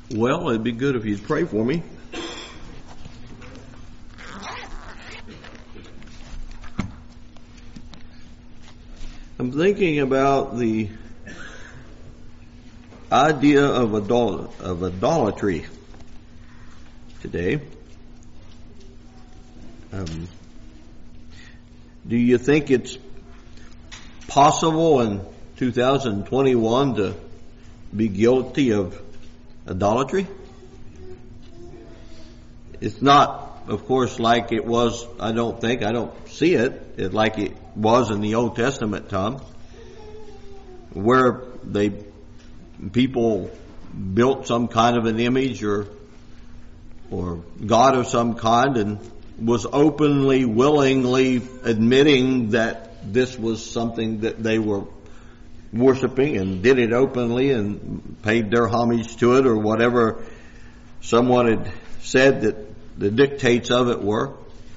Well, it'd be good if you'd pray for me. I'm thinking about the idea of idolatry today. Do you think it's possible in 2021 to be guilty of idolatry? It's not, of course, like it was, I don't see it like it was in the Old Testament time, where people built some kind of an image or God of some kind and was openly, willingly admitting that this was something that they were worshiping and did it openly and paid their homage to it, or whatever someone had said that the dictates of it were.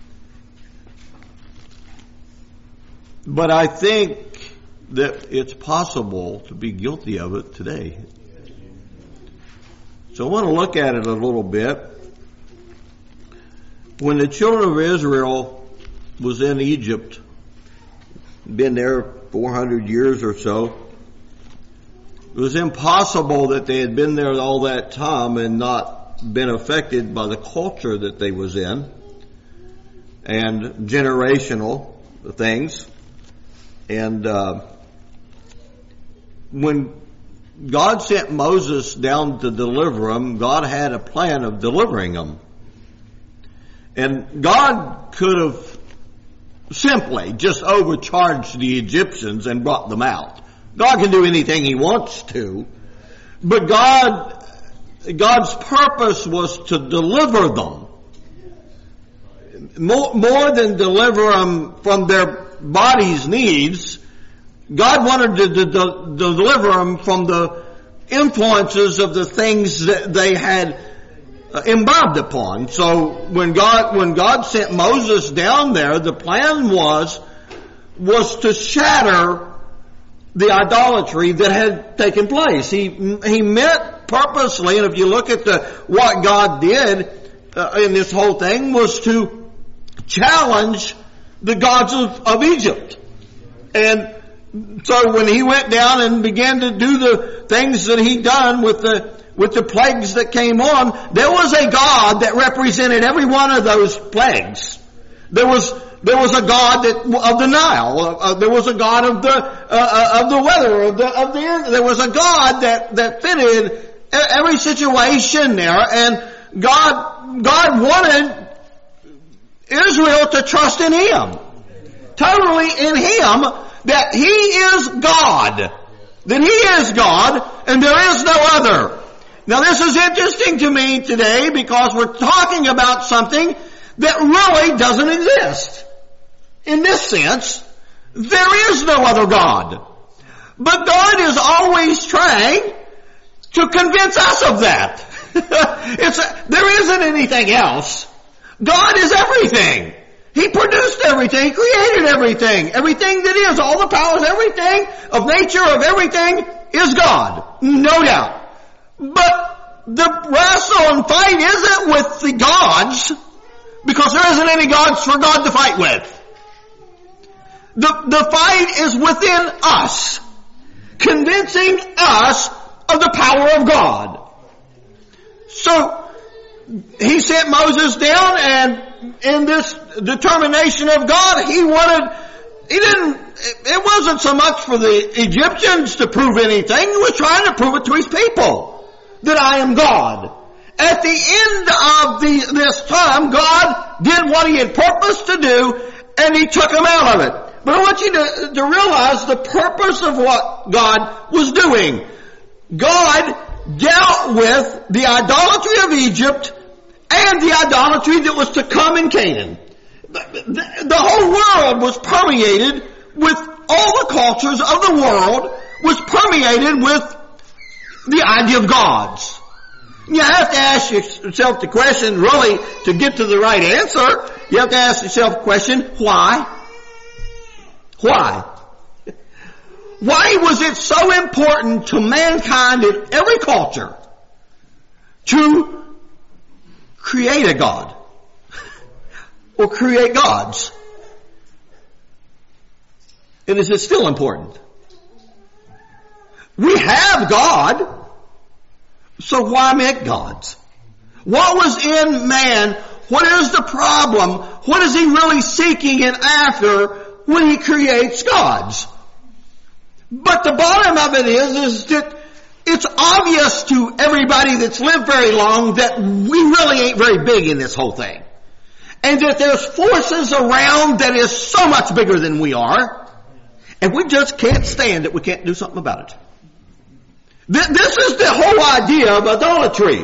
But I think that it's possible to be guilty of it today. So I want to look at it a little bit. When the children of Israel was in Egypt, been there 400 years or so, it was impossible that they had been there all that time and not been affected by the culture that they was in and generational things. And when God sent Moses down to deliver them, God had a plan of delivering them. And God could have simply just overcharged the Egyptians and brought them out. God can do anything He wants to, but God's purpose was to deliver them. More than deliver them from their body's needs, God wanted to deliver them from the influences of the things that they had imbibed upon. So when God sent Moses down there, the plan was to shatter the idolatry that had taken place. He meant purposely, and if you look at what God did in this whole thing, was to challenge the gods of Egypt. And so when He went down and began to do the things that He'd done with the plagues that came on, there was a God that represented every one of those plagues. There was a God of the Nile. There was a God of the weather, of the earth. There was a God that fitted every situation there. And God wanted Israel to trust in Him, totally in Him, that He is God, that He is God, and there is no other. Now this is interesting to me today because we're talking about something that really doesn't exist. In this sense, there is no other God. But God is always trying to convince us of that. There isn't anything else. God is everything. He produced everything. He created everything. Everything that is, all the powers, everything of nature, of everything is God. No doubt. But the wrestle and fight isn't with the gods, because there isn't any gods for God to fight with. The fight is within us, convincing us of the power of God. So He sent Moses down, and in this determination of God, it wasn't so much for the Egyptians to prove anything. He was trying to prove it to His people, that I am God. At the end of this time, God did what He had purposed to do, and He took them out of it. But I want you to realize the purpose of what God was doing. God dealt with the idolatry of Egypt and the idolatry that was to come in Canaan. The whole world was permeated with, all the cultures of the world was permeated with the idea of gods. You have to ask yourself the question, really, to get to the right answer, you have to ask yourself the question, why? Why? Why was it so important to mankind in every culture to create a God or create gods. And is it still important? We have God, so why make gods? What was in man? What is the problem? What is he really seeking and after when he creates gods? But the bottom of it is that it's obvious to everybody that's lived very long that we really ain't very big in this whole thing. And that there's forces around that is so much bigger than we are. And we just can't stand it. We can't do something about it. This is the whole idea of idolatry.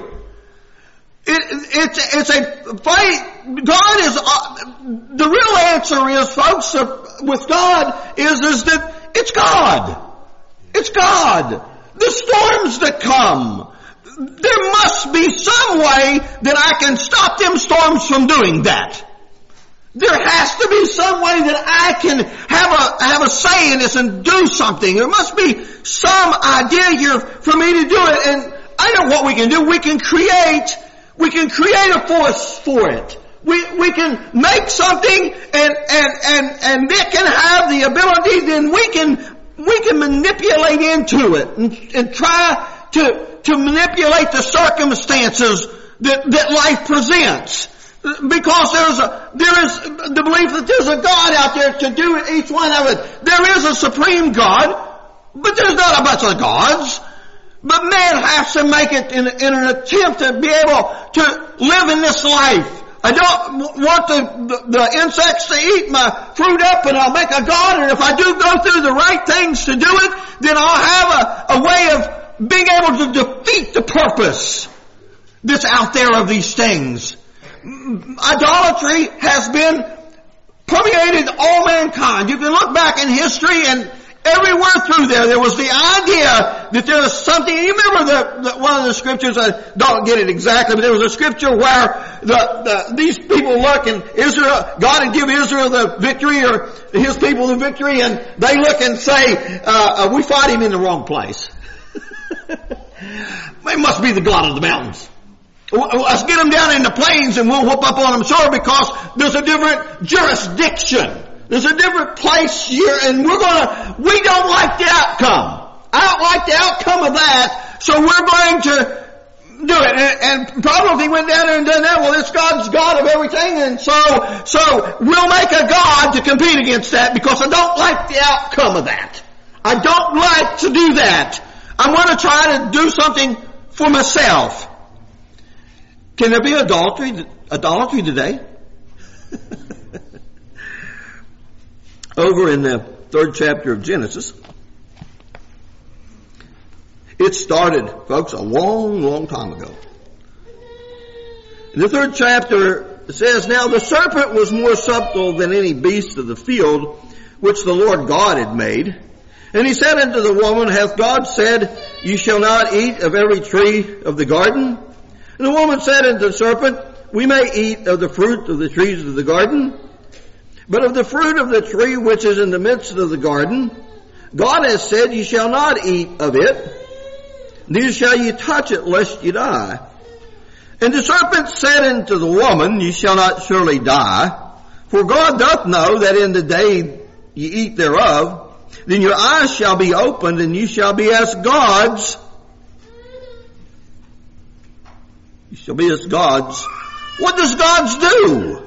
It's a fight. God is, the real answer is, folks, with God is that it's God. It's God. The storms that come, there must be some way that I can stop them storms from doing that. There has to be some way that I can have a say in this and do something. There must be some idea here for me to do it. And I know what we can do. We can create a force for it. We can make something and it can have the ability, then we can manipulate into it and try to manipulate the circumstances that life presents. Because there is the belief that there's a God out there to do each one of it. There is a supreme God, but there's not a bunch of gods. But man has to make it in an attempt to be able to live in this life. I don't want the insects to eat my fruit up, and I'll make a God, and if I do go through the right things to do it, then I'll have a way of being able to defeat the purpose that's out there of these things. Idolatry has been permeated all mankind. You can look back in history and everywhere through there was the idea that there was something. You remember one of the scriptures, I don't get it exactly, but there was a scripture where these people look and Israel, God had given Israel the victory or his people the victory, and they look and say, we fought him in the wrong place. It must be the God of the mountains. Let's get them down in the plains and we'll whoop up on them sure, because there's a different jurisdiction. There's a different place here, and we don't like the outcome. I don't like the outcome of that, so we're going to do it. And probably went down there and done that. Well, this God's God of everything, and so we'll make a God to compete against that, because I don't like the outcome of that. I don't like to do that. I want to try to do something for myself. Can there be idolatry today? Over in the 3rd chapter of Genesis, it started, folks, a long, long time ago. In the 3rd chapter, it says, "Now the serpent was more subtle than any beast of the field, which the Lord God had made. And he said unto the woman, Hath God said, Ye shall not eat of every tree of the garden? And the woman said unto the serpent, We may eat of the fruit of the trees of the garden, but of the fruit of the tree which is in the midst of the garden, God has said, Ye shall not eat of it, neither shall ye touch it, lest ye die. And the serpent said unto the woman, Ye shall not surely die, for God doth know that in the day ye eat thereof, then your eyes shall be opened, and ye shall be as gods. You shall be as gods. What does gods do?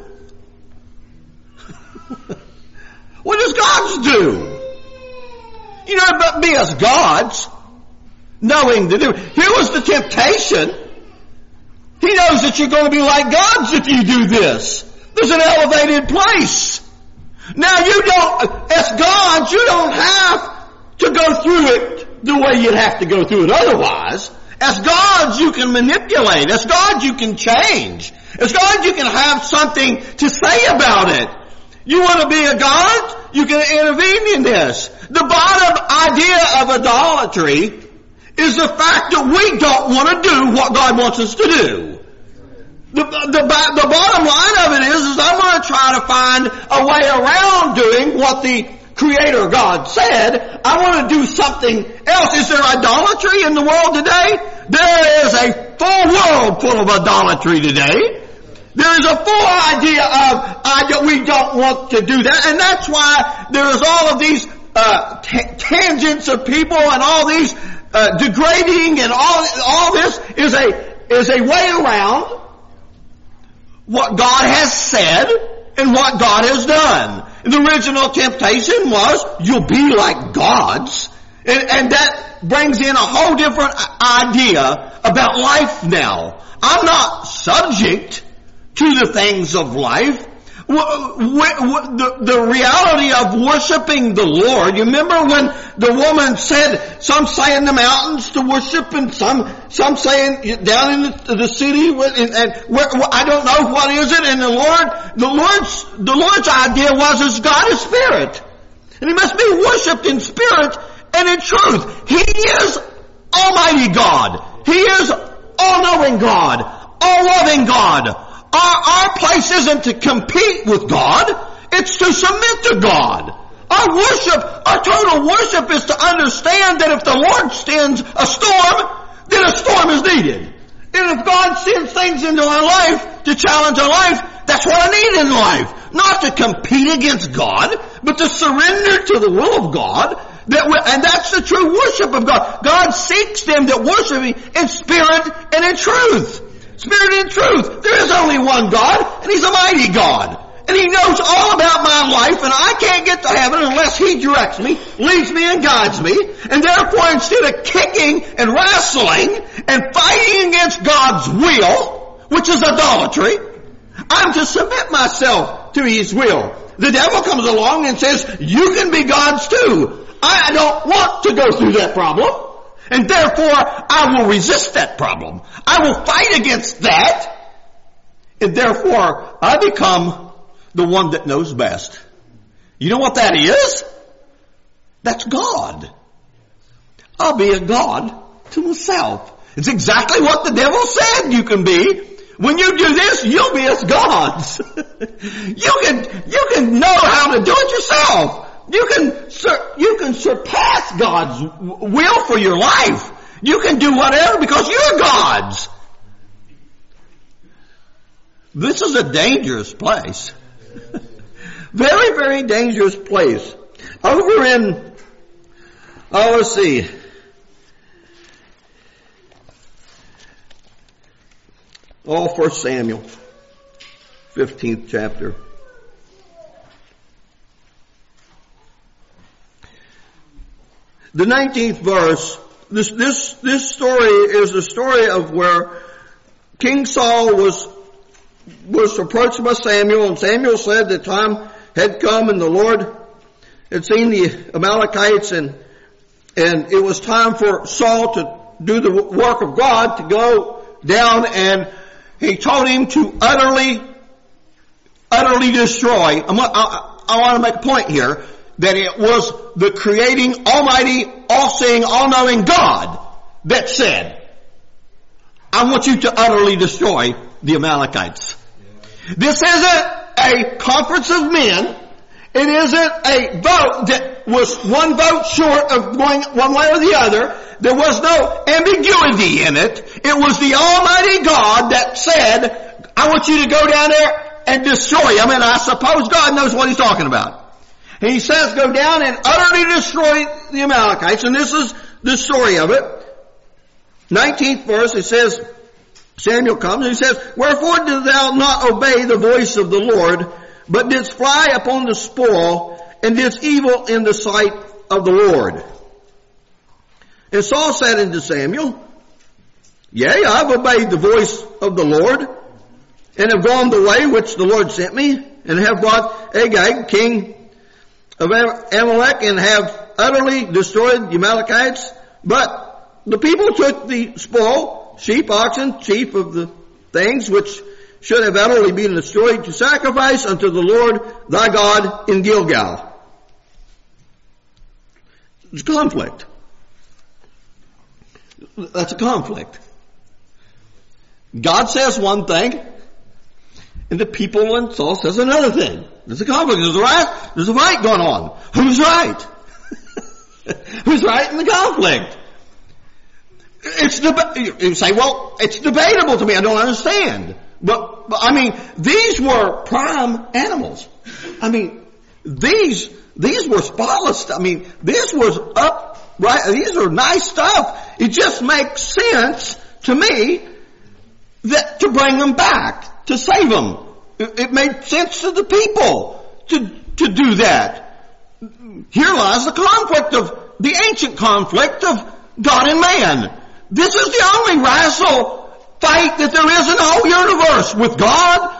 What does gods do? You know, but be as gods, knowing the difference. Here was the temptation. He knows that you're going to be like gods if you do this. There's an elevated place. Now as gods, you don't have to go through it the way you'd have to go through it otherwise. As gods, you can manipulate. As gods, you can change. As gods, you can have something to say about it. You want to be a god? You can intervene in this. The bottom idea of idolatry is the fact that we don't want to do what God wants us to do. The bottom line of it is I'm going to try to find a way around doing what the Creator God said, I want to do something else. Is there idolatry in the world today? There is a full world full of idolatry today. There is a full idea of, we don't want to do that. And that's why there is all of these tangents of people and all these degrading, and all this is a way around what God has said and what God has done. And the original temptation was, you'll be like gods. And that brings in a whole different idea about life now. I'm not subject to the things of life. The reality of worshiping the Lord. You remember when the woman said, some say in the mountains to worship, and some saying down in the city, and I don't know what is it. And the Lord's idea was God is spirit, and He must be worshipped in spirit and in truth. He is Almighty God. He is all-knowing God, all-loving God. Our place isn't to compete with God. It's to submit to God. Our total worship is to understand that if the Lord sends a storm, then a storm is needed. And if God sends things into our life to challenge our life, that's what I need in life. Not to compete against God, but to surrender to the will of God. And that's the true worship of God. God seeks them that worship Him in spirit and in truth. Spirit and truth. There is only one God, and He's a mighty God. And He knows all about my life, and I can't get to heaven unless He directs me, leads me, and guides me. And therefore, instead of kicking and wrestling and fighting against God's will, which is idolatry, I'm to submit myself to His will. The devil comes along and says, you can be God's too. I don't want to go through that problem. And therefore, I will resist that problem. I will fight against that. And therefore, I become the one that knows best. You know what that is? That's God. I'll be a God to myself. It's exactly what the devil said you can be. When you do this, you'll be as gods. You can know how to do it yourself. You can surpass God's will for your life. You can do whatever because you're gods. This is a dangerous place. Very, very dangerous place. Over in, let's see. Oh, 1 Samuel, 15th chapter. The 19th verse, this story is the story of where King Saul was approached by Samuel, and Samuel said the time had come and the Lord had seen the Amalekites, and it was time for Saul to do the work of God, to go down, and he told him to utterly destroy. I want to make a point here, that it was the creating, almighty, all-seeing, all-knowing God that said, I want you to utterly destroy the Amalekites. This isn't a conference of men. It isn't a vote that was one vote short of going one way or the other. There was no ambiguity in it. It was the Almighty God that said, I want you to go down there and destroy them. And I suppose God knows what He's talking about. He says, go down and utterly destroy the Amalekites. And this is the story of it. 19th verse, it says, Samuel comes and he says, wherefore didst thou not obey the voice of the Lord, but didst fly upon the spoil, and didst evil in the sight of the Lord? And Saul said unto Samuel, yea, I have obeyed the voice of the Lord, and have gone the way which the Lord sent me, and have brought Agag, king of Amalek, and have utterly destroyed the Amalekites. But the people took the spoil, sheep, oxen, chief of the things which should have utterly been destroyed, to sacrifice unto the Lord thy God in Gilgal. It's conflict. That's a conflict. God says one thing, And the people in Saul says another thing. There's a conflict. There's a fight going on. Who's right? Who's right in the conflict? You say, well, it's debatable to me. I don't understand. But I mean, these were prime animals. I mean, these were spotless. I mean, this was upright. These are nice stuff. It just makes sense to me that to bring them back, to save them. It made sense to the people to do that. Here lies the conflict of the ancient conflict of God and man. This is the only rational fight that there is in the whole universe with God.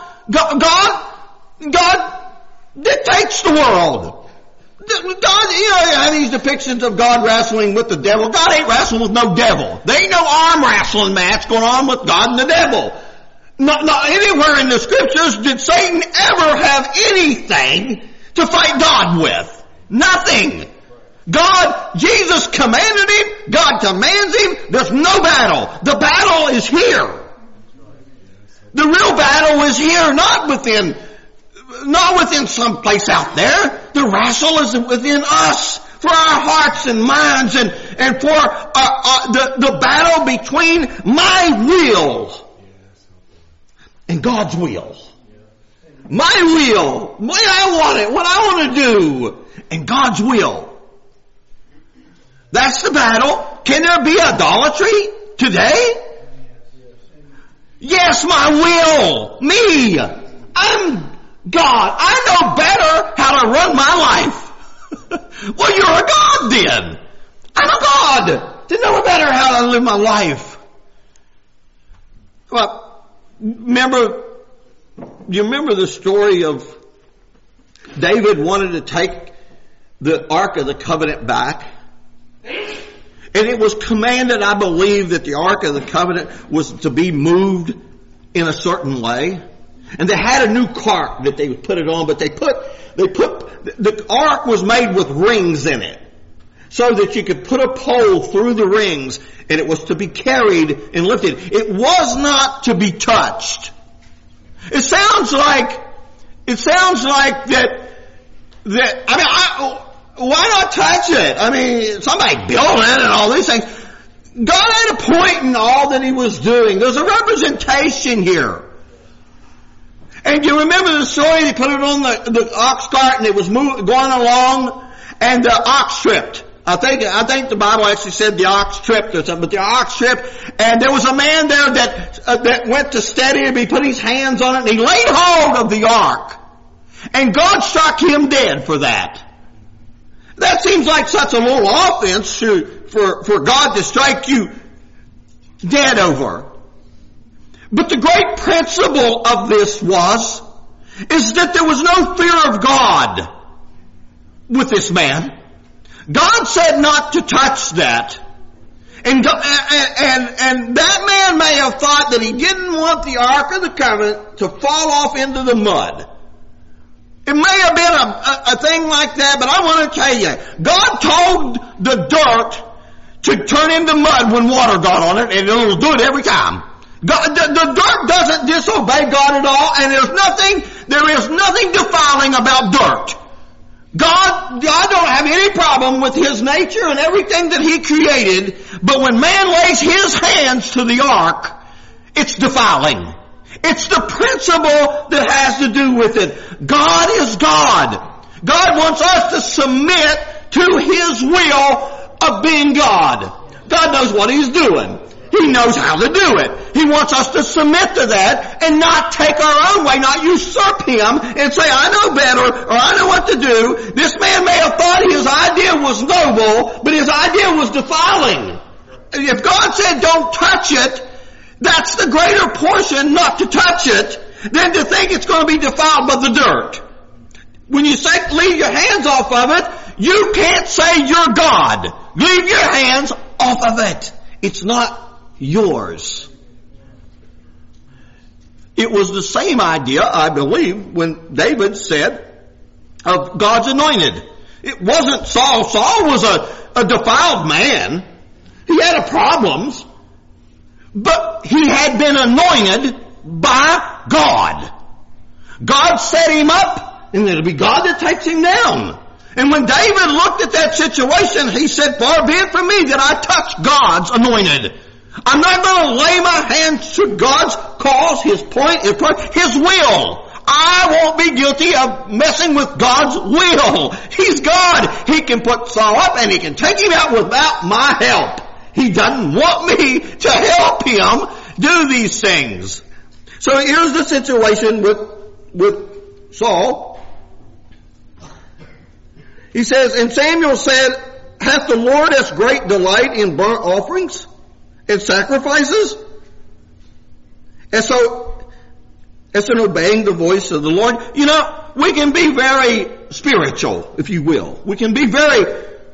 God dictates the world. God, you have these depictions of God wrestling with the devil. God ain't wrestling with no devil. There ain't no arm wrestling match going on with God and the devil. Not anywhere in the scriptures did Satan ever have anything to fight God with. Nothing. Jesus commanded him. God commands him. There's no battle. The battle is here. The real battle is here, not within some place out there. The wrestle is within us, for our hearts and minds, and for the battle between my will and God's will. My will, the way I want it, what I want to do, and God's will. That's the battle. Can there be idolatry today? Yes, my will. Me. I'm God. I know better how to run my life. Well, you're a God then. I'm a God to know better how to live my life. Well, you remember the story of David wanted to take the Ark of the Covenant back? And it was commanded, I believe, that the Ark of the Covenant was to be moved in a certain way. And they had a new cart that they would put it on, but the ark was made with rings in it, so that you could put a pole through the rings, and it was to be carried and lifted. It was not to be touched. It sounds like that, why not touch it? I mean, somebody built it and all these things. God had a point in all that he was doing. There's a representation here. And you remember the story? They put it on the ox cart and it was going along, and the ox tripped. I think the Bible actually said the ox tripped or something, but the ox tripped, and there was a man there that went to steady it. He put his hands on it and he laid hold of the ark. And God struck him dead for that. That seems like such a little offense for God to strike you dead over. But the great principle of this is that there was no fear of God with this man. God said not to touch that. And that man may have thought that he didn't want the Ark of the Covenant to fall off into the mud. It may have been a thing like that, but I want to tell you, God told the dirt to turn into mud when water got on it, and it'll do it every time. God, the dirt doesn't disobey God at all, and there is nothing defiling about dirt. God don't have any problem with his nature and everything that he created, but when man lays his hands to the ark, it's defiling. It's the principle that has to do with it. God is God. God wants us to submit to his will of being God. God knows what he's doing. He knows how to do it. He wants us to submit to that and not take our own way, not usurp him and say, I know better, or I know what to do. This man may have thought his idea was noble, but his idea was defiling. If God said don't touch it, that's the greater portion not to touch it than to think it's going to be defiled by the dirt. When you say leave your hands off of it, you can't say you're God. Leave your hands off of it. It's not yours. It was the same idea, I believe, when David said of God's anointed. It wasn't Saul. Saul was a defiled man. He had problems, but he had been anointed by God. God set him up, and it'll be God that takes him down. And when David looked at that situation, he said, far be it from me that I touch God's anointed. I'm not going to lay my hands to God's cause, his point, his will. I won't be guilty of messing with God's will. He's God. He can put Saul up and he can take him out without my help. He doesn't want me to help him do these things. So here's the situation with Saul. He says, and Samuel said, hath the Lord as great delight in burnt offerings and sacrifices as in obeying the voice of the Lord? You know, we can be very spiritual, if you will. We can be very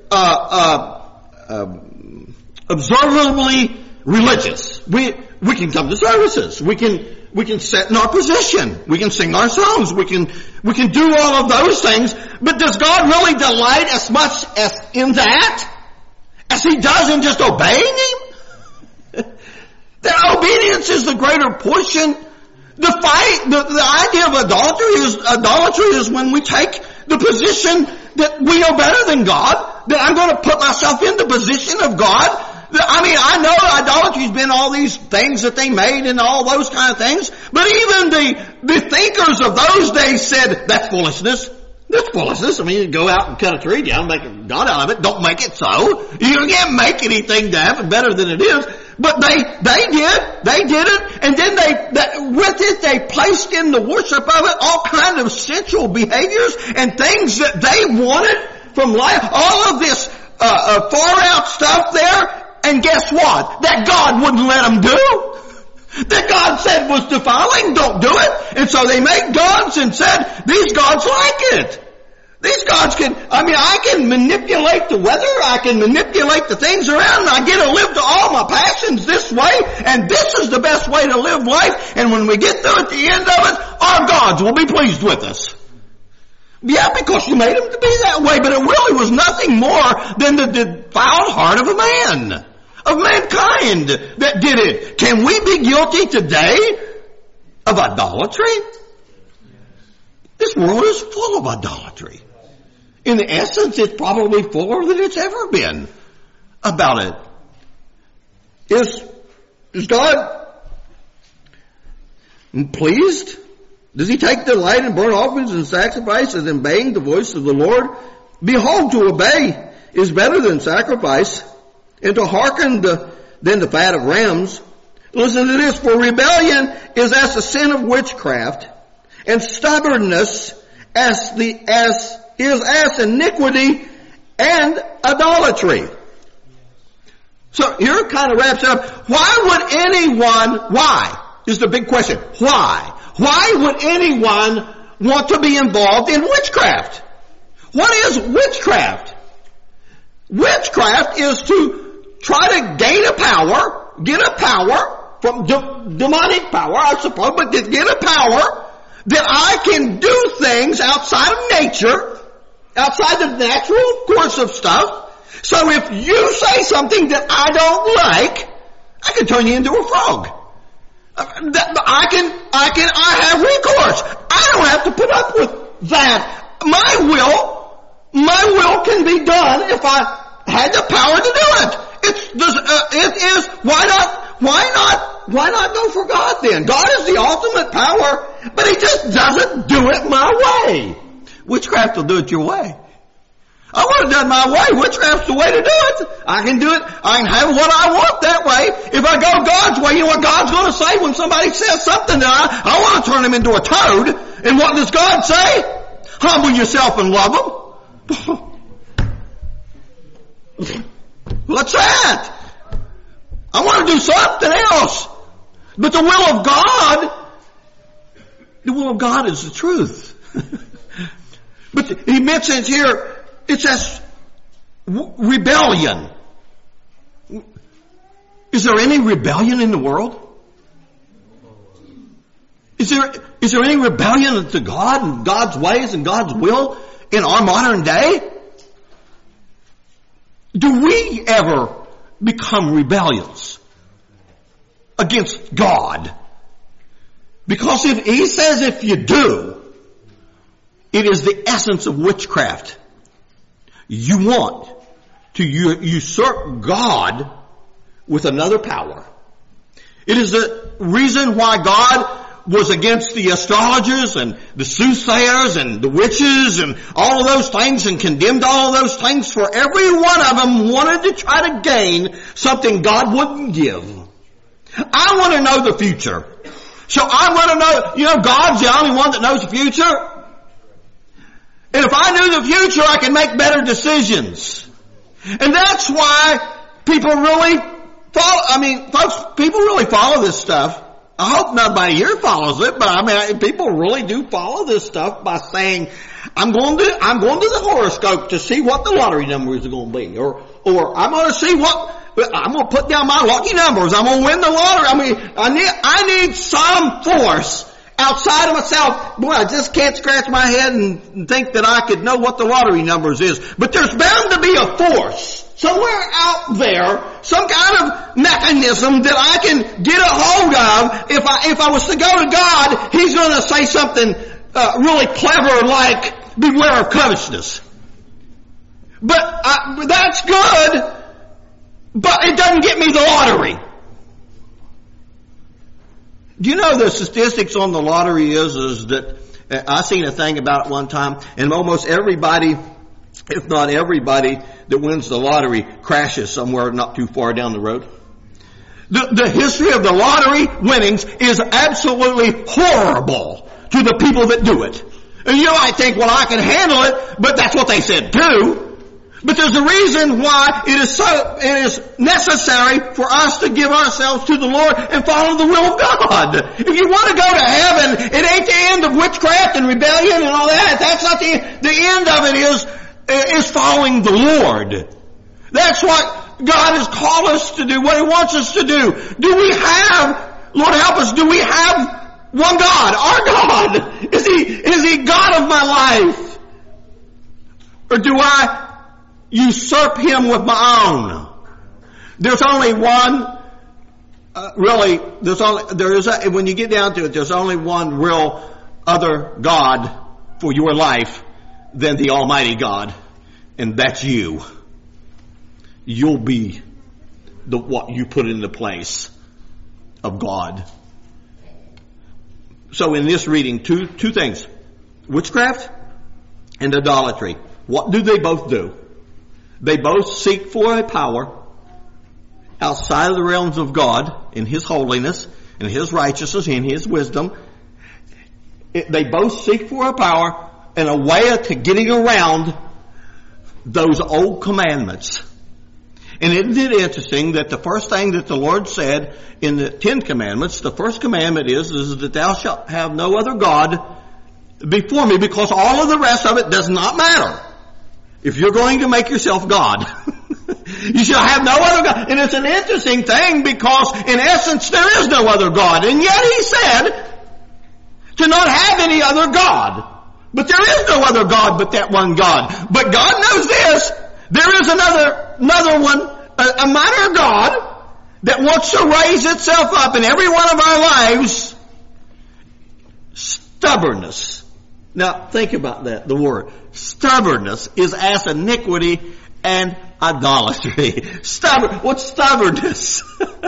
observably religious. We can come to services. We can sit in our position. We can sing our songs. We can do all of those things. But does God really delight as much as in that as he does in just obeying him? That obedience is the greater portion. The idea of idolatry is when we take the position that we know better than God, that I'm going to put myself in the position of God. I mean, I know idolatry's been all these things that they made and all those kind of things, but even the thinkers of those days said, that's foolishness. That's foolishness. I mean, you go out and cut a tree down, make a God out of it. Don't make it so. You can't make anything to happen better than it is. But they did it, and then with it, they placed in the worship of it all kind of sensual behaviors and things that they wanted from life. All of this, far out stuff there. And guess what? That God wouldn't let them do. That God said was defiling, don't do it. And so they made gods and said, these gods like it. These gods I can manipulate the weather, I can manipulate the things around, and I get to live to all my passions this way, and this is the best way to live life, and when we get there at the end of it, our gods will be pleased with us. Yeah, because you made them to be that way, but it really was nothing more than the defiled heart of a man, of mankind that did it. Can we be guilty today of idolatry? This world is full of idolatry. In the essence, it's probably fuller than it's ever been about it. Is God pleased? Does he take delight in burnt offerings and sacrifices and obeying the voice of the Lord? Behold, to obey is better than sacrifice, and to hearken than the fat of rams. Listen to this, for rebellion is as the sin of witchcraft, and stubbornness as iniquity and idolatry. So here it kind of wraps it up. Why is the big question. Why? Why would anyone want to be involved in witchcraft? What is witchcraft? Witchcraft is to try to gain get a power from demonic power, I suppose, but to get a power that I can do things outside of nature, outside the natural course of stuff. So if you say something that I don't like, I can turn you into a frog. I have recourse. I don't have to put up with that. My will can be done if I had the power to do it. Why not go for God then? God is the ultimate power, but he just doesn't do it my way. Witchcraft will do it your way. I want it done my way. Witchcraft's the way to do it. I can do it. I can have what I want that way. If I go God's way, you know what God's going to say when somebody says something that I want to turn him into a toad. And what does God say? Humble yourself and love him. What's that? I want to do something else. But the will of God is the truth. But he mentions here, it says rebellion. Is there any rebellion in the world? Is there any rebellion to God and God's ways and God's will in our modern day? Do we ever become rebellious against God? Because if he says if you do, It is the essence of witchcraft. You want to usurp God with another power. It is the reason why God was against the astrologers and the soothsayers and the witches and all of those things, and condemned all of those things, for every one of them wanted to try to gain something God wouldn't give. I want to know the future. So I want to know, God's the only one that knows the future. And if I knew the future, I can make better decisions. And that's why people really people really follow this stuff. I hope nobody here follows it, but people really do follow this stuff by saying, I'm going to the horoscope to see what the lottery numbers are going to be, or I'm going to see I'm going to put down my lucky numbers. I'm going to win the lottery. I need some force outside of myself. Boy, I just can't scratch my head and think that I could know what the lottery numbers is. But there's bound to be a force somewhere out there, some kind of mechanism that I can get a hold of. If I was to go to God, He's going to say something really clever, like, beware of covetousness. But that's good, but it doesn't get me the lottery. Do you know the statistics on the lottery is that I seen a thing about it one time, and almost everybody, if not everybody, that wins the lottery crashes somewhere not too far down the road. The history of the lottery winnings is absolutely horrible to the people that do it. And I think, well, I can handle it, but that's what they said too. But there's a reason why it is necessary for us to give ourselves to the Lord and follow the will of God. If you want to go to heaven, it ain't the end of witchcraft and rebellion and all that. That's not the end of it is following the Lord. That's what God has called us to do, what He wants us to do. Lord help us, do we have one God, our God? Is He God of my life? Or do I usurp Him with my own? There's only one, when you get down to it, there's only one real other God for your life than the Almighty God, and that's you. You'll be what you put in the place of God. So in this reading, two things: witchcraft and idolatry. What do they both do? They both seek for a power outside of the realms of God in His holiness, in His righteousness, in His wisdom. They both seek for a power and a way to getting around those old commandments. And isn't it interesting that the first thing that the Lord said in the 10 Commandments, the first commandment is that thou shalt have no other God before me, because all of the rest of it does not matter. If you're going to make yourself God, you shall have no other God. And it's an interesting thing, because in essence there is no other God. And yet He said to not have any other God. But there is no other God but that one God. But God knows this. There is another one, a minor God that wants to raise itself up in every one of our lives. Stubbornness. Now think about that, the word. Stubbornness is as iniquity and idolatry. What's stubbornness?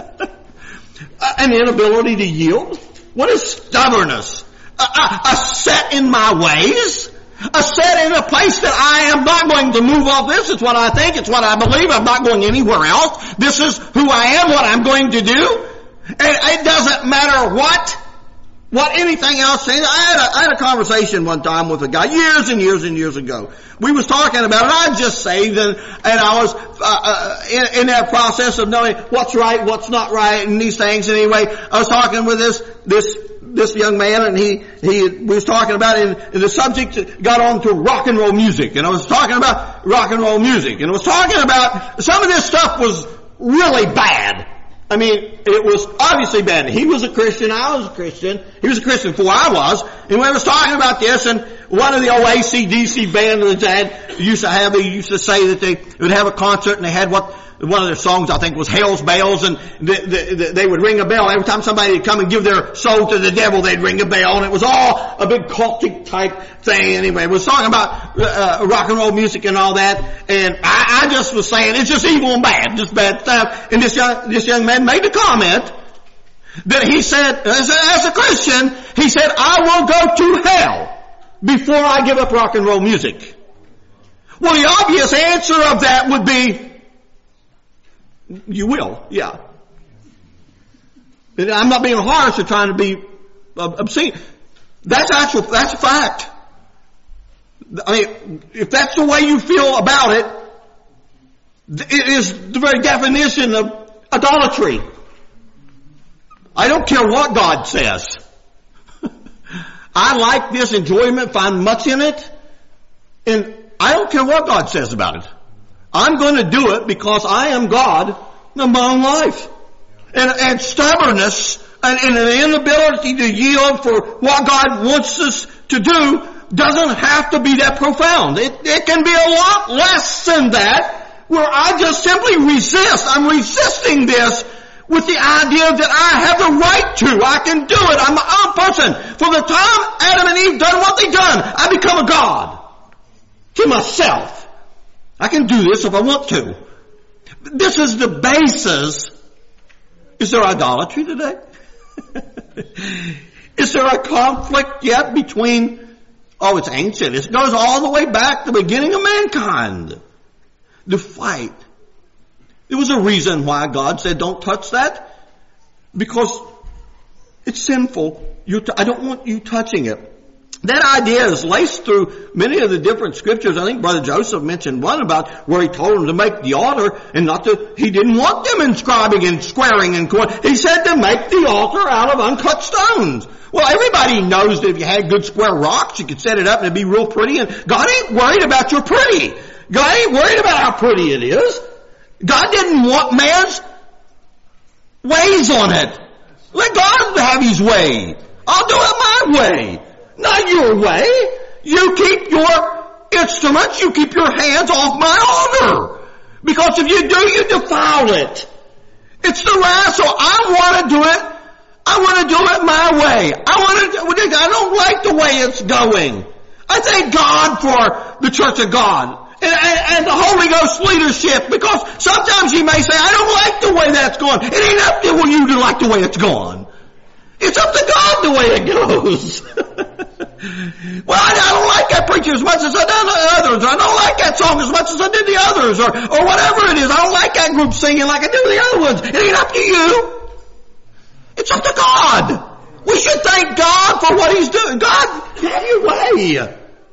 An inability to yield. What is stubbornness? A set in my ways. A set in a place that I am not going to move off this. It's what I think. It's what I believe. I'm not going anywhere else. This is who I am, what I'm going to do. And it doesn't matter what anything else says. I had a conversation one time with a guy years and years and years ago. We was talking about it. I just saved, and I was in that process of knowing what's right, what's not right, and these things. And anyway, I was talking with this young man, and we was talking about in the subject got on to rock and roll music, and I was talking about rock and roll music, and I was talking about some of this stuff was really bad. I mean, it was obviously bad. He was a Christian, I was a Christian. He was a Christian before I was. And we was talking about this, and one of the old AC/DC bands that they used to say that they would have a concert, and they had what one of their songs, I think, was Hell's Bells, and they would ring a bell. Every time somebody would come and give their soul to the devil, they'd ring a bell, and it was all a big cultic type thing. Anyway, it was talking about rock and roll music and all that, and I just was saying, it's just evil and bad, just bad stuff. And this young man made the comment that he said, as a Christian, he said, I will go to hell before I give up rock and roll music. Well, the obvious answer of that would be, you will, yeah. And I'm not being harsh or trying to be obscene. That's a fact. I mean, if that's the way you feel about it, it is the very definition of idolatry. I don't care what God says. I like this enjoyment, find much in it, and I don't care what God says about it. I'm going to do it because I am God in my own life. And stubbornness and an inability to yield for what God wants us to do doesn't have to be that profound. It can be a lot less than that, where I just simply resist. I'm resisting this with the idea that I have the right to. I can do it. I'm my own person. From the time Adam and Eve done what they done, I become a God to myself. I can do this if I want to. This is the basis. Is there idolatry today? Is there a conflict yet between, it's ancient. It goes all the way back to the beginning of mankind. The fight. There was a reason why God said, don't touch that. Because it's sinful. I don't want you touching it. That idea is laced through many of the different scriptures. I think Brother Joseph mentioned one about where he told them to make the altar and he didn't want them inscribing and squaring and going. He said to make the altar out of uncut stones. Well, everybody knows that if you had good square rocks, you could set it up and it'd be real pretty. And God ain't worried about your pretty. God ain't worried about how pretty it is. God didn't want man's ways on it. Let God have his way. I'll do it my way. Not your way. You keep your instruments, you keep your hands off my altar. Because if you do, you defile it. It's the wrath, so I want to do it. I want to do it my way. I don't like the way it's going. I thank God for the Church of God and the Holy Ghost leadership, because sometimes you may say, I don't like the way that's going. It ain't up to you to like the way it's going. It's up to God the way it goes. Well, I don't like that preacher as much as I done the others. I don't like that song as much as I did the others, or whatever it is. I don't like that group singing like I do the other ones. It ain't up to you. It's up to God. We should thank God for what He's doing. God, have your way.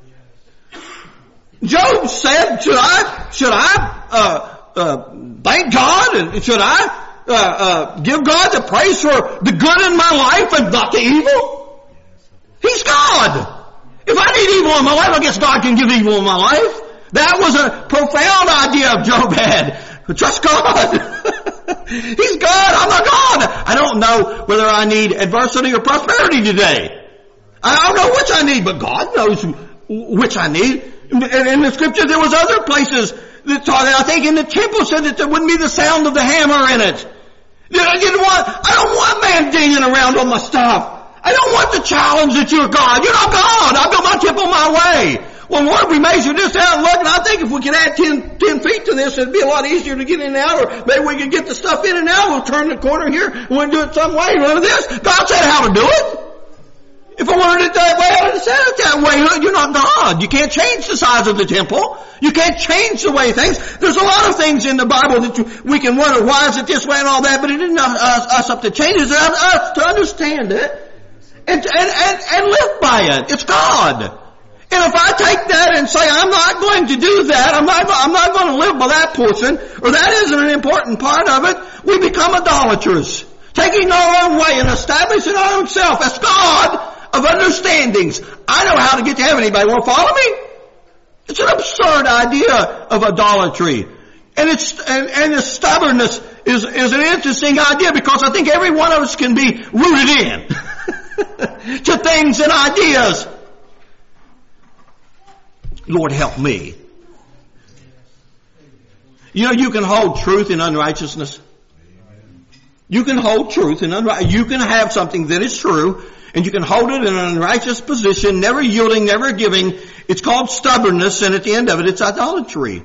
Job said, should I thank God, and should I give God the praise for the good in my life and not the evil? He's God. If I need evil in my life, I guess God can give evil in my life. That was a profound idea of Job had. Trust God. He's God. I'm not God. I don't know whether I need adversity or prosperity today. I don't know which I need, but God knows which I need. And in the scripture, there was other places that taught that. I think in the temple said that there wouldn't be the sound of the hammer in it. I don't want man dinging around on my stuff. I don't want the challenge that you're God. You're not God. I'll build my temple my way. Well, Lord, we measure this out and look, and I think if we could add 10 feet to this, it'd be a lot easier to get in and out, or maybe we could get the stuff in and out. We'll turn the corner here, and we'll do it some way. None of this. God said how to do it. If I wanted it that way, I would have said it that way. You're not God. You can't change the size of the temple. You can't change the way things. There's a lot of things in the Bible that we can wonder, why is it this way and all that, but it isn't us up to change it. It's us to understand it and live by it. It's God. And if I take that and say, I'm not going to do that, I'm not going to live by that portion, or that isn't an important part of it, we become idolaters. Taking our own way and establishing our own self as God of understandings. I know how to get to heaven. Anybody want to follow me? It's an absurd idea of idolatry. And the stubbornness is an interesting idea, because I think every one of us can be rooted in to things and ideas. Lord, help me. You know, you can hold truth in unrighteousness. You can hold truth in unrighteousness. You can have something that is true, and you can hold it in an unrighteous position, never yielding, never giving. It's called stubbornness, and at the end of it, it's idolatry.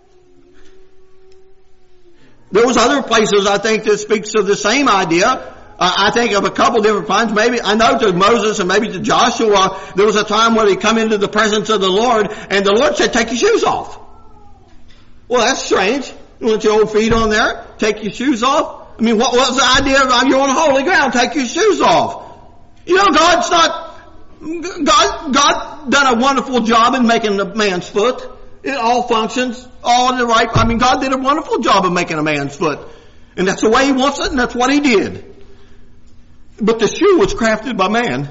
There was other places, I think, that speaks of the same idea. I think of a couple different times. Maybe, I know to Moses and maybe to Joshua, there was a time where he come into the presence of the Lord, and the Lord said, take your shoes off. Well, that's strange. You want your old feet on there? Take your shoes off? I mean, what was the idea of you're on holy ground? Take your shoes off. You know, God done a wonderful job in making the man's foot. It all functions, all in the right. I mean, God did a wonderful job of making a man's foot. And that's the way He wants it, and that's what He did. But the shoe was crafted by man.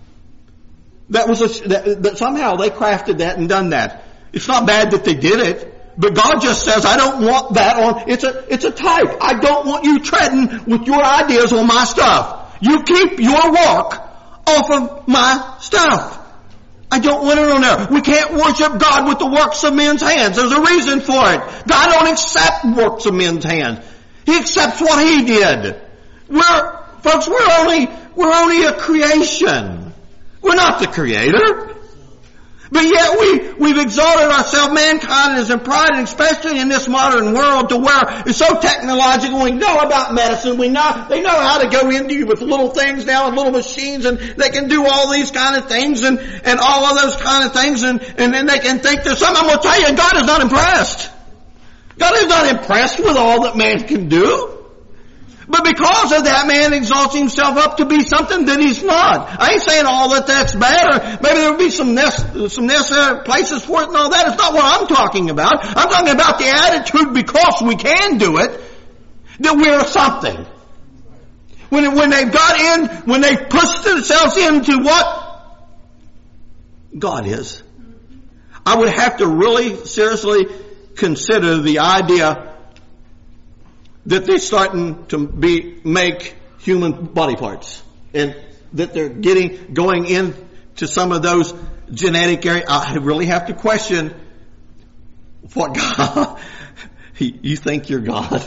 Somehow they crafted that and done that. It's not bad that they did it. But God just says, I don't want that on. It's a type. I don't want you treading with your ideas on my stuff. You keep your work off of my stuff. I don't want it on there. We can't worship God with the works of men's hands. There's a reason for it. God don't accept works of men's hands. He accepts what He did. Folks, we're only a creation. We're not the Creator. But yet we've exalted ourselves, mankind is in pride, and especially in this modern world to where it's so technological. We know about medicine. They know how to go into you with little things now and little machines, and they can do all these kind of things and all of those kind of things, and then they can think there's something. I'm going to tell you, God is not impressed. God is not impressed with all that man can do. But because of that, man exalts himself up to be something that he's not. I ain't saying all that's bad, or maybe there will be some necessary places for it and all that. It's not what I'm talking about. I'm talking about the attitude, because we can do it, that we're something. When they've got in, when they've pushed themselves into what God is, I would have to really seriously consider the idea that they're starting to make human body parts, and that they're going into some of those genetic areas. I really have to question what God. You think you're God?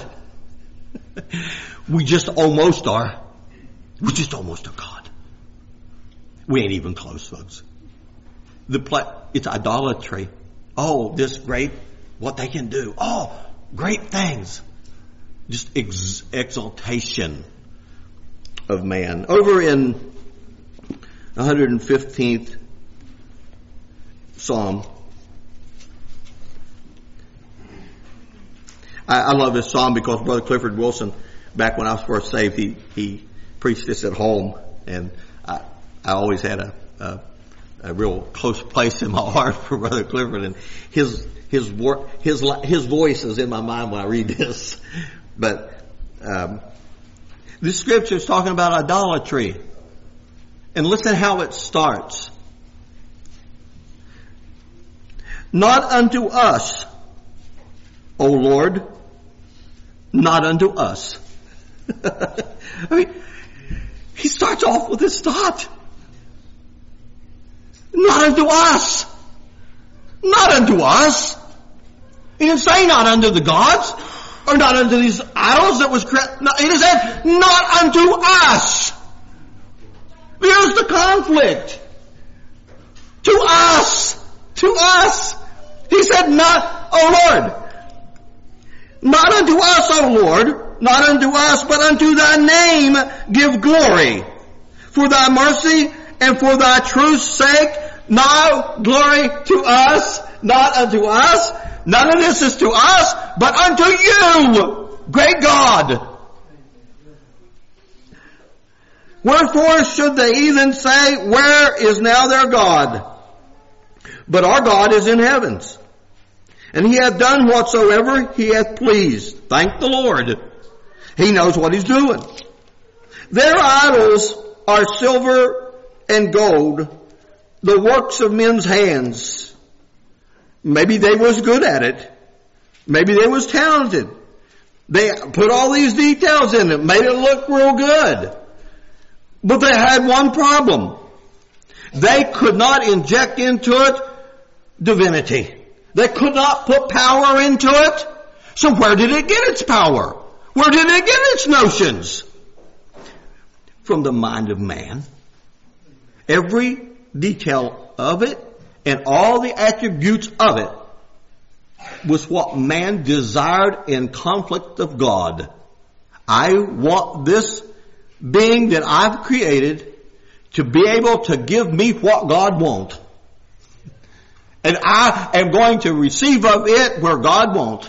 We just almost are. We just almost are God. We ain't even close, folks. It's idolatry. Oh, this great, what they can do. Oh, great things. Just exaltation of man. Over in 115th Psalm, I love this psalm because Brother Clifford Wilson, back when I was first saved, he preached this at home, and I always had a real close place in my heart for Brother Clifford, and his voice is in my mind when I read this. But this scripture is talking about idolatry. And listen how it starts. Not unto us, O Lord, not unto us. I mean, he starts off with this thought. Not unto us. Not unto us. He didn't say not unto the gods, or not unto these idols that was created. No, he said, not unto us. Here's the conflict. To us. To us. He said, not, O Lord. Not unto us, O Lord. Not unto us, but unto thy name give glory. For thy mercy and for thy truth's sake, now glory to us, not unto us. None of this is to us, but unto you, great God. Wherefore should the heathen say, where is now their God? But our God is in heavens, and he hath done whatsoever he hath pleased. Thank the Lord. He knows what he's doing. Their idols are silver and gold, the works of men's hands. Maybe they was good at it. Maybe they was talented. They put all these details in it, made it look real good. But they had one problem. They could not inject into it divinity. They could not put power into it. So where did it get its power? Where did it get its notions? From the mind of man. Every detail of it and all the attributes of it was what man desired in conflict of God. I want this being that I've created to be able to give me what God wants. And I am going to receive of it where God wants.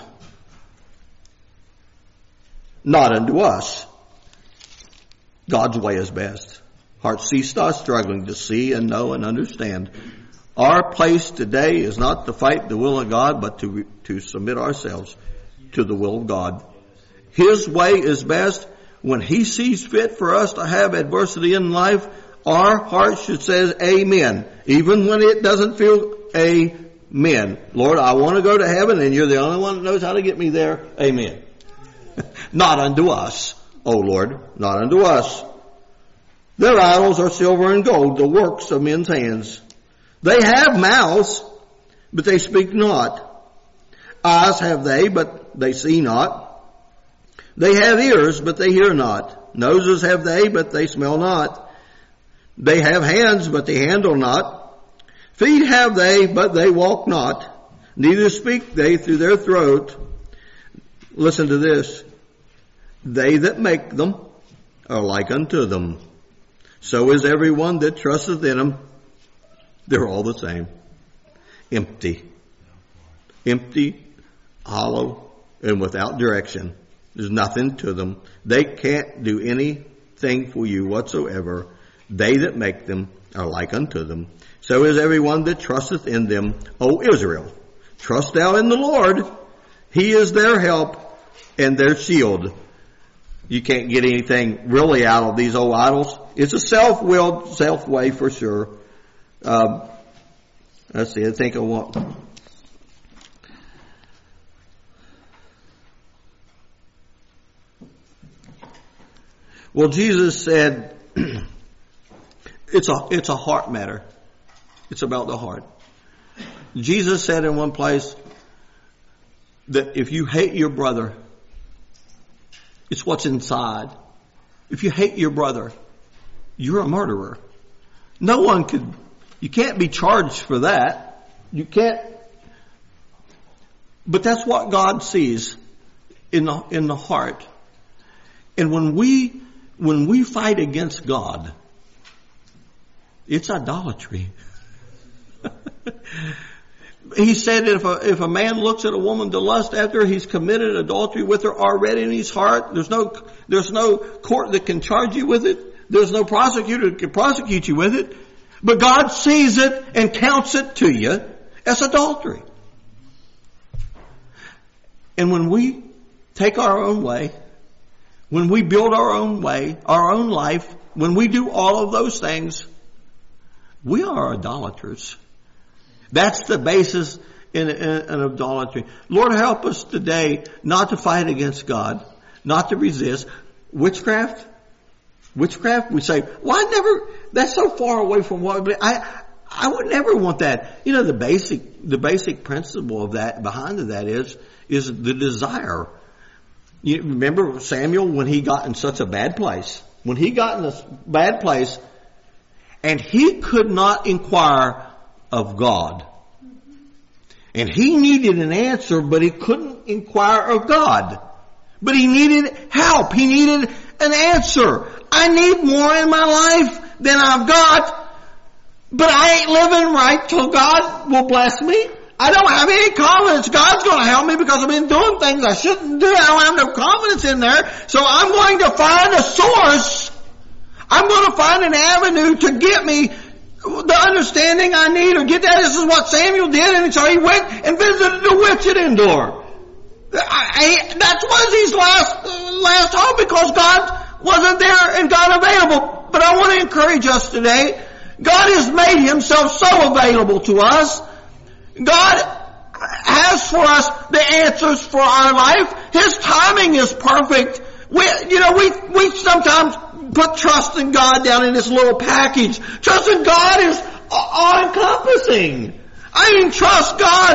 Not unto us. God's way is best. Hearts cease not struggling to see and know and understand. Our place today is not to fight the will of God, but to submit ourselves to the will of God. His way is best. When He sees fit for us to have adversity in life, our heart should say amen. Even when it doesn't feel amen. Lord, I want to go to heaven and You're the only one that knows how to get me there. Amen. Not unto us, O Lord, not unto us. Their idols are silver and gold, the works of men's hands. They have mouths, but they speak not. Eyes have they, but they see not. They have ears, but they hear not. Noses have they, but they smell not. They have hands, but they handle not. Feet have they, but they walk not. Neither speak they through their throat. Listen to this. They that make them are like unto them. So is everyone that trusteth in them. They're all the same. Empty. Empty, hollow, and without direction. There's nothing to them. They can't do anything for you whatsoever. They that make them are like unto them. So is everyone that trusteth in them. O Israel, trust thou in the Lord. He is their help and their shield. You can't get anything really out of these old idols. It's a self-willed, self-way for sure. Let's see, I think I want... Well, Jesus said, it's a heart matter. It's about the heart. Jesus said in one place that if you hate your brother, it's what's inside. If you hate your brother, you're a murderer. You can't be charged for that. You can't. But that's what God sees in the heart. And when we fight against God, it's idolatry. He said if a man looks at a woman to lust after her, he's committed adultery with her already in his heart. There's no court that can charge you with it. There's no prosecutor that can prosecute you with it. But God sees it and counts it to you as adultery. And when we take our own way, when we build our own way, our own life, when we do all of those things, we are idolaters. That's the basis in idolatry. Lord, help us today not to fight against God, not to resist. Witchcraft, we say, well, that's so far away from what, I would never want that. You know, the basic principle of that, behind that is the desire. You remember Samuel when he got in such a bad place? When he got in a bad place and he could not inquire of God. And he needed an answer, but he couldn't inquire of God. But he needed help. He needed an answer. I need more in my life than I've got, but I ain't living right till God will bless me. I don't have any confidence God's going to help me because I've been doing things I shouldn't do. I don't have no confidence in there. So I'm going to find a source. I'm going to find an avenue to get me the understanding I need or get that. This is what Samuel did, and so he went and visited the witch at Endor. That was his last hope because God wasn't there and God available. But I want to encourage us today. God has made Himself so available to us. God has for us the answers for our life. His timing is perfect. We sometimes put trust in God down in this little package. Trust in God is all-encompassing. I can trust God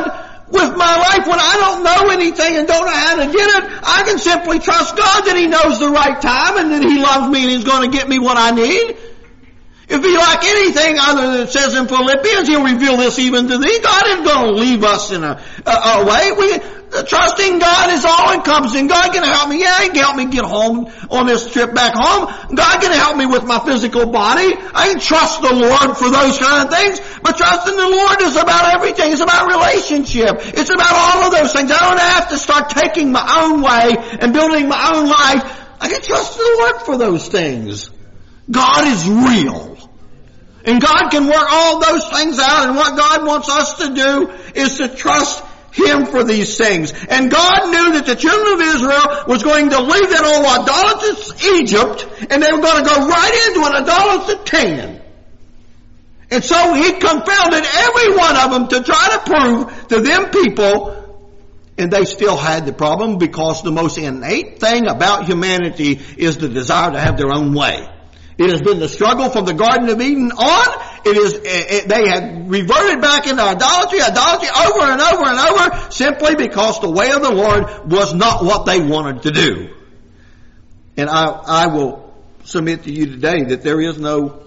with my life when I don't know anything and don't know how to get it. I can simply trust God that He knows the right time and that He loves me and He's going to get me what I need. If He like anything other than it says in Philippians, He'll reveal this even to thee. God isn't going to leave us in a way. Trusting God is all encompassing. God can help me. Yeah, He can help me get home on this trip back home. God can help me with my physical body. I can trust the Lord for those kind of things. But trusting the Lord is about everything. It's about relationship. It's about all of those things. I don't have to start taking my own way and building my own life. I can trust the Lord for those things. God is real. And God can work all those things out, and what God wants us to do is to trust Him for these things. And God knew that the children of Israel was going to leave that old idolatrous Egypt, and they were going to go right into an idolatrous Canaan. And so He confounded every one of them to try to prove to them people, and they still had the problem, because the most innate thing about humanity is the desire to have their own way. It has been the struggle from the Garden of Eden on. They had reverted back into idolatry over and over and over, simply because the way of the Lord was not what they wanted to do. And I will submit to you today that there is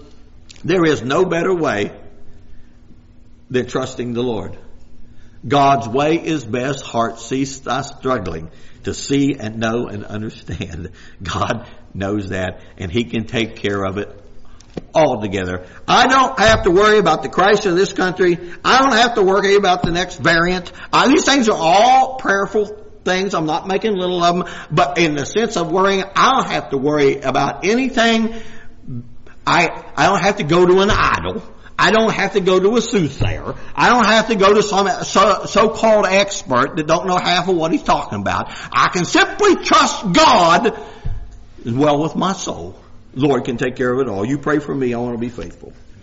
no better way than trusting the Lord. God's way is best. Heart, cease thy struggling to see and know and understand. God knows that, and He can take care of it altogether. I don't have to worry about the crisis of this country. I don't have to worry about the next variant. These things are all prayerful things. I'm not making little of them, but in the sense of worrying, I don't have to worry about anything. I don't have to go to an idol. I don't have to go to a soothsayer. I don't have to go to some so-called expert that don't know half of what he's talking about. I can simply trust God as well with my soul. Lord can take care of it all. You pray for me. I want to be faithful.